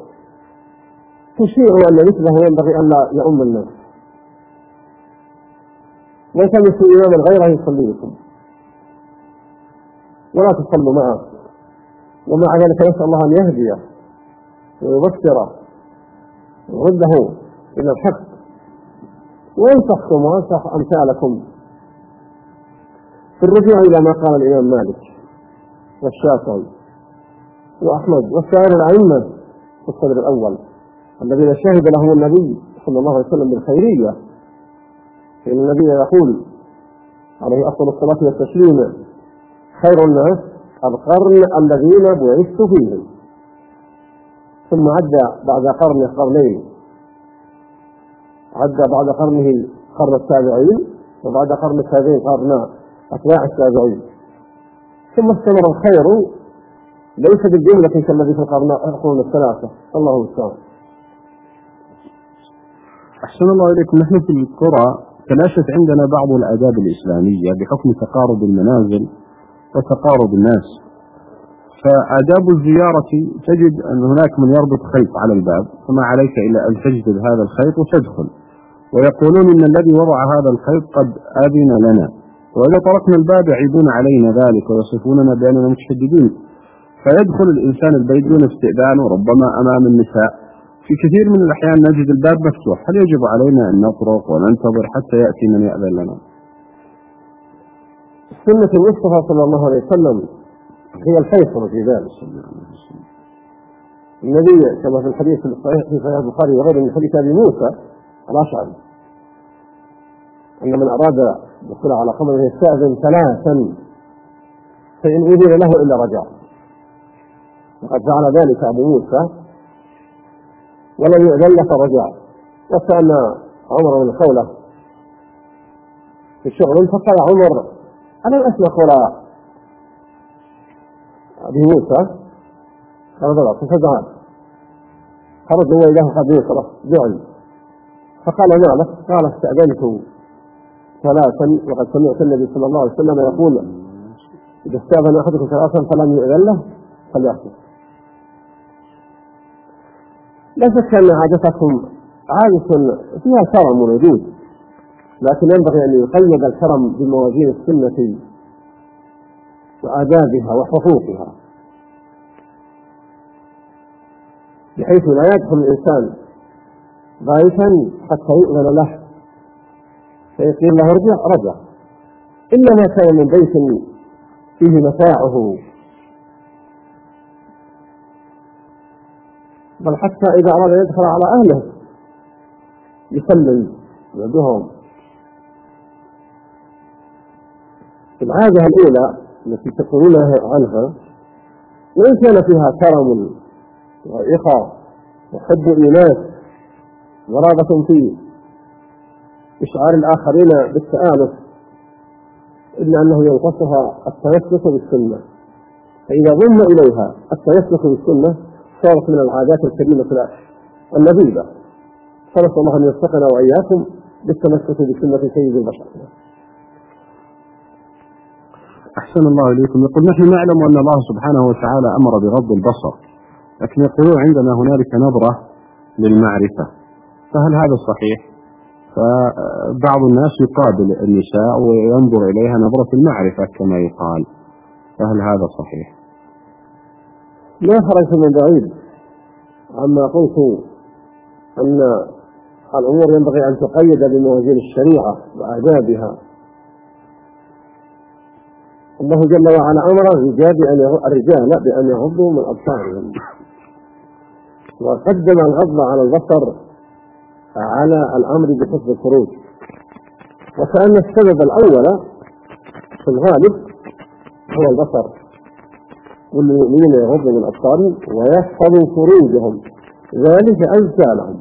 تشيعوا أن مثله ينبغي أن لا يؤم الناس، ويلتمسوا إماما غيره يصلي بكم ولا تصلوا معه، ومع ذلك نسأل الله أن يهديه ويبصره ويرده إلى الحق وينصحكم وينصح أمثالكم. في الرجوع إلى ما قال الإمام مالك والشافعي وأحمد والسائر الأئمة في الصدر الأول الذين شهد لهم النبي صلى الله عليه وسلم بالخيرية، فإن النبي يقول عليه أفضل الصلاة والتسليم خير الناس القرن الذين بعثت فيهم، ثم عد بعد قرن قرنين، عد بعد قرنه قرن التابعين، وبعد قرن التابعين قرن أتباع التابعين، ثم استمر الخير ليس بالجملة كالذي في القرون الثلاثة. الله المستعان. أحسن الله إليكم. نحن في القرى تلاشت عندنا بعض الآداب الإسلامية بحكم تقارب المنازل وتقارب الناس، فآداب الزيارة تجد أن هناك من يربط خيط على الباب، فما عليك إلا أن تجذب هذا الخيط وتدخل، ويقولون إن الذي وضع هذا الخيط قد آذن لنا، وإذا طرقنا الباب يعيبون علينا ذلك ويصفوننا بأننا متشددين، فيدخل الإنسان البيت دون استئذان وربما أمام النساء. في كثير من الأحيان نجد الباب مفتوح، هل يجب علينا أن نطرق وننتظر حتى يأتي من يأذن لنا؟ سنة المصطفى صلى الله عليه وسلم هي الفيصل في ذلك. النبي كما في الحديث الصحيح في صحيح البخاري وغيره من حديث أبي موسى الأشعري أن من أراد الدخول على قبره يستأذن ثلاثا فإن أذن له إلا رجع، وقد فعل ذلك أبو موسى ولم يؤذن له فرجع. وكان عمر بن خولة في الشغل فقال عمر أنا أسمع قول أبي موسى قال ضرب ففزعان خرج هو إله قد يصرف دعي، فقال ما لك؟ قال استأذنت ثلاثا وقد سمعت النبي صلى الله عليه وسلم يقول إذا استأذن أحدكم ثلاثا فلم يؤذن له فليأخذ. لا شك أن عادتكم عادة فيها كرم وردود، لكن ينبغي أن يقيد الكرم بموازين السنة وآدابها وحقوقها، بحيث لا يدخل الإنسان ضعيفا حتى يؤذن له فيقول له ارجع رجع، إلا ما كان من بيت فيه متاعه، بل حتى إذا أراد أن يدخل على أهله يسلم يدهم. العادة الأولى التي تقولونها عنها وإن كان فيها كرم وإخاء وحب الإناث ورغبة في إشعار الآخرين بالتآلف، إلا أنه ينقصها التمسك بالسنة، فإذا ضم إليها التمسك بالسنة صارت من العادات الكريمة النبيلة. فنسأل الله أن يوفقنا وإياكم بالتمسك بسنة سيد البشر. أحسن الله إليكم. يقول نحن نعلم أن الله سبحانه وتعالى أمر بغض البصر، لكن يقولون عندنا هنالك نظرة للمعرفة، فهل هذا صحيح؟ فبعض الناس يقابل النساء وينظر إليها نظرة المعرفة كما يقال، فهل هذا صحيح؟ لا خرج من بعيد عما قلت أن الأمور ينبغي أن تقيد بموازين الشريعة وآدابها. الله جل وعلا أمر الرجال بأن يغضوا من أبصارهم، وقدم الغض على البصر على الأمر بحفظ الفروج، وكأن السبب الأول في الغالب هو البصر، والمؤمنين يغضوا من أبصارهم ويحفظوا فروجهم ذلك أزكى لهم.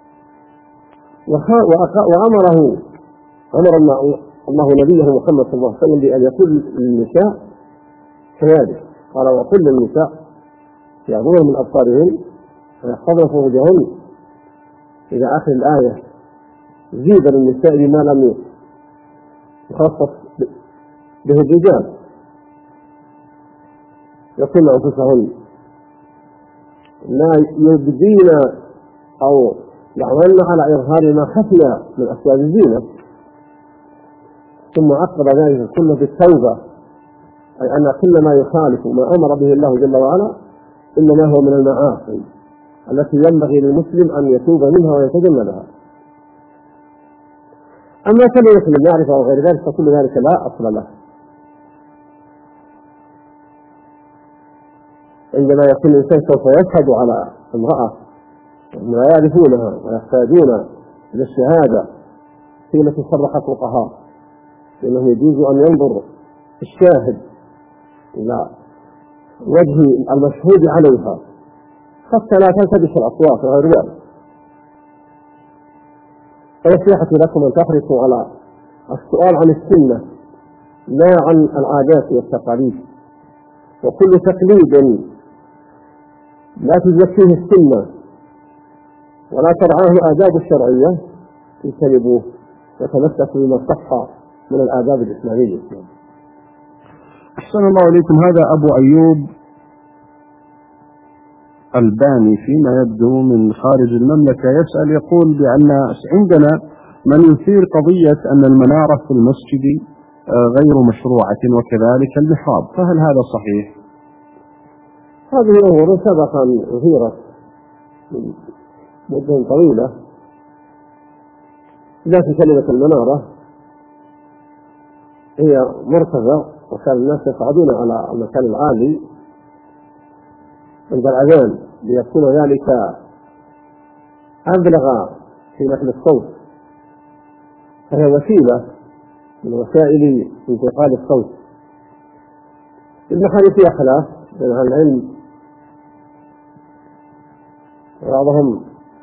وأمره أمر الله نبيه محمد صلى الله عليه وسلم بأن يكون للنساء كذلك، قال وكل النساء يغضن من أبصارهن ويحفظن فروجهن إلى آخر الآية، زيد للنساء بما لم يخصص به الرجال، يقولن أنفسهن لا يبدين أو يعملن على إظهار ما خفي من أسباب الزينة. ثم عقب ذلك كله بالتوبة، أي أن كل ما يخالف ما أمر به الله جل وعلا إنما هو من المعاصي التي ينبغي للمسلم أن يتوب منها ويتجنبها. أما كلمة المعرفة وغير ذلك فكل ذلك لا أصل له. عندما يكون الإنسان سوف يشهد على امرأة وهم يعرفونها ويحتاجون إلى الشهادة في التي صرح الفقهاء لأنه يجوز أن ينظر الشاهد إلى وجه المشهود عليها حتى لا تلتبس الأصوات وغير ذلك. فنصيحتي لكم أن تحرصوا على السؤال عن السنة لا عن العادات والتقاليد، وكل تقليد لا تزكيه السنة ولا ترعاه آداب الشرعية اجتنبوه وتمسكوا بما صح من الآداب الإسلامية. أحسن الله إليكم. هذا أبو أيوب الباني فيما يبدو من خارج المملكة يسأل، يقول بأن عندنا من يثير قضية أن المنارة في المسجد غير مشروعة وكذلك المحراب، فهل هذا صحيح؟ هذه الأمور سبق أن أثيرت من مدة طويلة، لكن كلمة المنارة هي مرتفع وكان الناس يصعدون على المكان العالي عند الأذان ليكون ذلك أبلغ في نقل الصوت، فهي وسيلة من وسائل انتقال الصوت. المحل فيها خلاف بين أهل العلم، بعضهم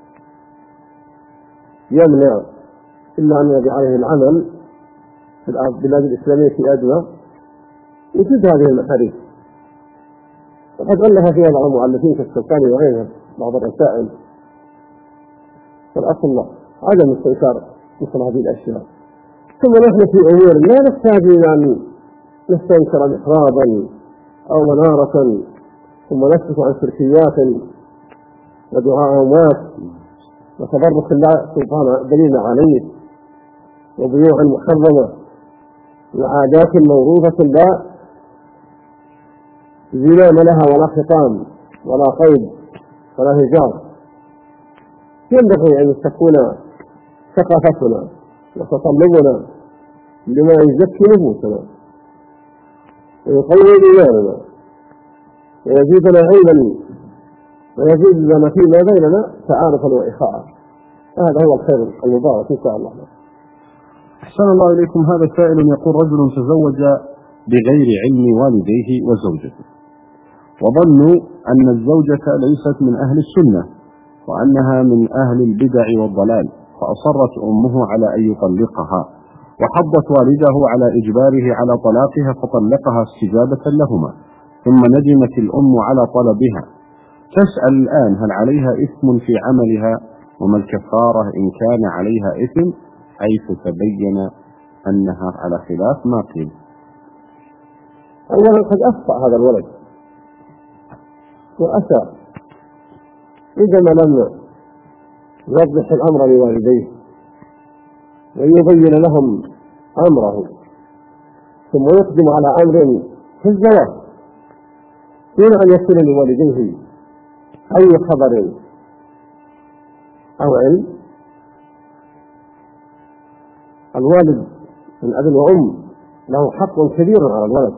يمنع إلا أن يجب عليه العمل في البلاد الإسلامية في أدنى وجود هذه المحاريب، وقد ألف فيها بعض المؤلفين كالسلطاني وغيرهم بعض الرسائل. فالأصل عدم استنكار مثل هذه الأشياء. ثم نحن في أمور لا نحتاج إلى أن نستنكر محرابا أو منارة ثم نسكت عن شركيات ودعاء أموات وتبرك الله سلطان دليل عليه وبيوع محرمة وعادات موروثة لا زمام لها ولا خطام ولا قيد ولا هجار. ينبغي أن تكون ثقافتنا وتطلبنا لما يزكي نفوسنا ويقوي إيماننا ويزيدنا علما ويزيد لنا فيما بيننا تعارفا وإخاء. هذا هو الخير المبارك إن شاء الله. أحسن الله إليكم. هذا سائل يقول رجل تزوج بغير علم والديه وزوجته، وظنوا أن الزوجة ليست من أهل السنة وأنها من أهل البدع والضلال، فأصرت أمه على أن يطلقها وحضت والده على إجباره على طلاقها فطلقها استجابة لهما، ثم ندمت الأم على طلبها. تسأل الآن هل عليها إثم في عملها وما الكفارة إن كان عليها إثم، حيث تبين أنها على خلاف ما قيل؟ أولا قد أخطأ هذا الولد وأسى عندما لم يوضح الأمر لوالديه ويبين لهم أمره، ثم يقدم على أمر في الزواج دون أن يصل لوالديه أي خبر أو علم. الوالد من أب وأم له حق كبير على الولد،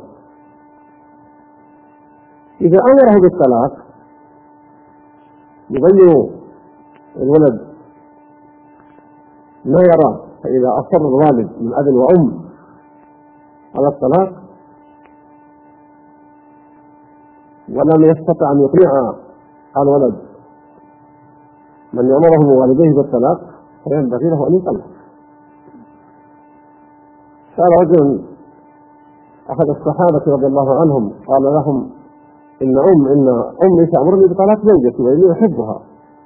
إذا أمره بالطلاق يبين الولد ما يراه، فإذا أصر الوالد من أب وأم على الطلاق ولم يستطع أن يقنع الولد من يأمره من والديه بالطلاق فينبغي له أن يطلق. قال رجل أحد الصحابة رضي الله عنهم قال لهم إن أم إن أمي تأمرني بطلاق زوجتي وإني أحبها،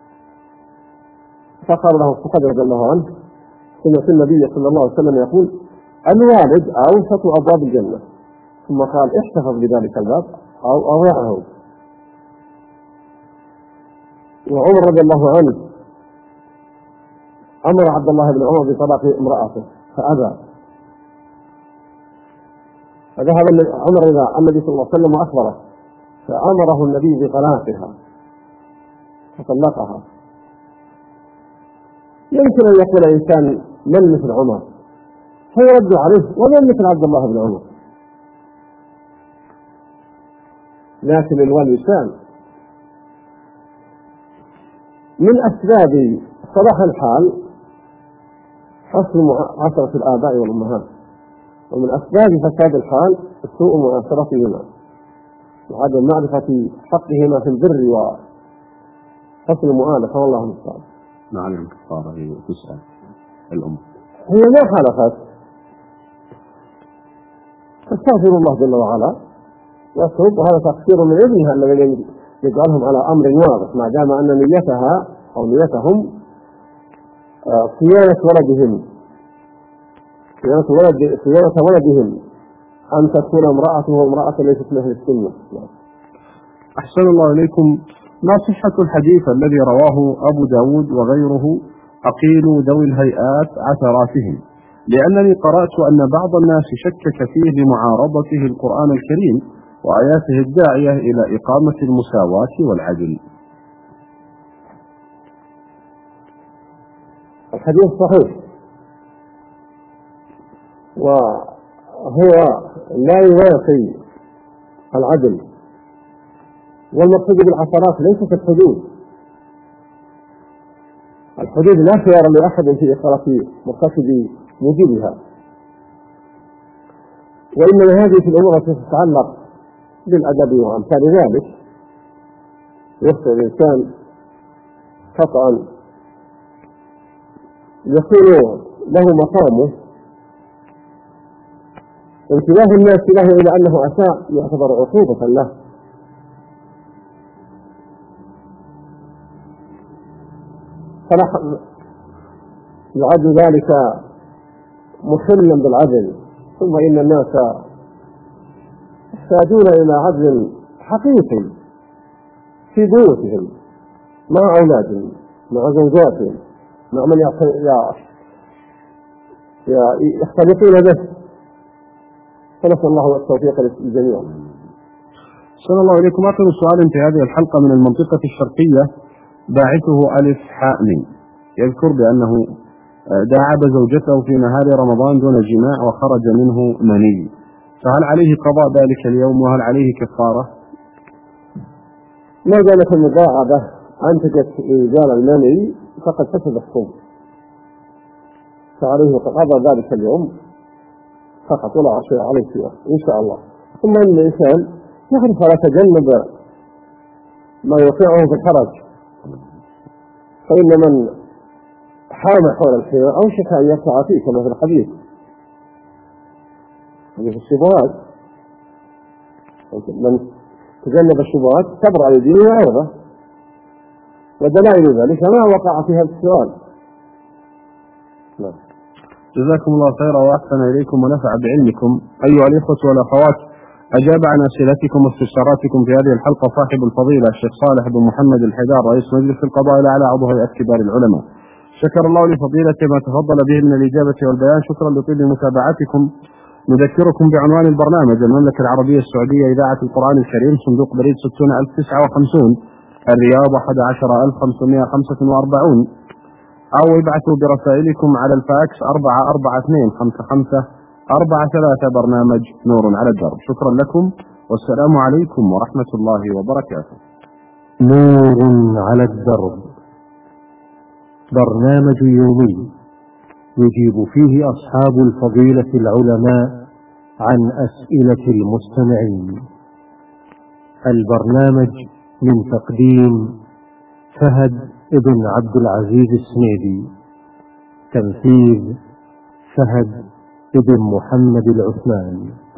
فقال له الصحابي رضي الله عنه سمعت النبي صلى الله عليه وسلم يقول الوالد أوسط أبواب الجنة، ثم قال احتفظ بذلك الباب أو أضعه. وعمر رضي الله عنه أمر عبد الله بن عمر بطلاق امرأته فأبى، فذهب عمر إلى النبي صلى الله عليه وسلم وأخبره، فأمره النبي بطلاقها فطلقها. يمكن أن يقول الإنسان من مثل عمر فيرد عليه ومن مثل عبد الله بن عمر، لكن الوالدان من أسباب صلاح الحال حسن معاشرة الآباء والأمهات، ومن أسباب فساد الحال سوء معاشرتهما وعدم معرفة حقهما في البر وحسن المؤالفة، والله المستعان. نعم الكفارة هي تسأل الأم، هي ما خالفت، تستغفر الله جل وعلا وتوب، وهذا تقصير من ابنها الذي يجعلهم على أمر واضح، ما دام أن نيتها أو نيتهم صيانة ولدهم صيانة ولد صيانة ولدهم أن تكون امرأته امرأة ليست مثل السنة. أحسن الله إليكم. ما صحة الحديث الذي رواه أبو داود وغيره أقيلوا ذوي الهيئات عثراتهم، لأنني قرأت أن بعض الناس شكك فيه لمعارضته القرآن الكريم وآياته الداعية إلى إقامة المساواة والعدل. الحديث صحيح، وهو لا يوافي العدل، والمقصود بالعثرات ليست الحدود، الحدود لا خيار لأحد في إقامة مرتكب موجبها، وإنما هذه في الأمور التي تتعلق بالأدب وأمثال ذلك يخطئ الإنسان خطأ يكون له مقامه، انتباه الناس له إلى أنه أساء يعتبر عقوبة له، فلا يعد ذلك مخلا بالعدل. ثم إن الناس يحتاجون إلى عدل حقيقي في بيوتهم مع أولادهم مع زوجاتهم مع من يختلطون به، فنسأل الله التوفيق للجميع. صلى الله عليكم. آخر سؤال في هذه الحلقة من المنطقة الشرقية، باعثه ألف حائم، يذكر بأنه داعب زوجته في نهار رمضان دون جماع وخرج منه مني، فهل عليه قضاء ذلك اليوم وهل عليه كفارة؟ ما دامت المداعبة أنتجت إنزال المني فقد فسد الصوم، فعليه قضاء ذلك اليوم فقط ولا شيء عليه فيه إن شاء الله. ثم أن الإنسان يعرف ولا يتجنب ما يوقعه في الحرج، فإن من حام حول الحمى أوشك أن يقع فيه كما في الحديث في الشبهات، من تجنب الشبهات تبرأ لدينه وعرضه، ودلائل ذلك ما وقع في هذا السؤال. نعم. جزاكم الله خيرا وأحسن إليكم ونفع بعلمكم. أيها الإخوة والأخوات، أجاب عن أسئلتكم واستفساراتكم في هذه الحلقة صاحب الفضيلة الشيخ صالح بن محمد الحدار رئيس مجلس القضاء الأعلى عضو هيئة كبار العلماء. شكر الله لفضيلته ما تفضل به من الإجابة والبيان. شكرا لطيب متابعتكم. نذكركم بعنوان البرنامج: المملكة العربية السعودية، إذاعة القرآن الكريم، صندوق بريد ستون ألف وتسعة وخمسين، الرياض أحد عشر ألف وخمسمائة وخمسة وأربعين، أو ابعثوا برسائلكم على الفاكس أربعة أربعة اثنين خمسة خمسة أربعة ثلاثة. برنامج نور على الدرب. شكرا لكم والسلام عليكم ورحمة الله وبركاته. نور على الدرب، برنامج يومي يجيب فيه أصحاب الفضيلة العلماء عن أسئلة المستمعين. البرنامج من تقديم فهد ابن عبد العزيز السميدي، تنفيذ فهد ابن محمد العثمان.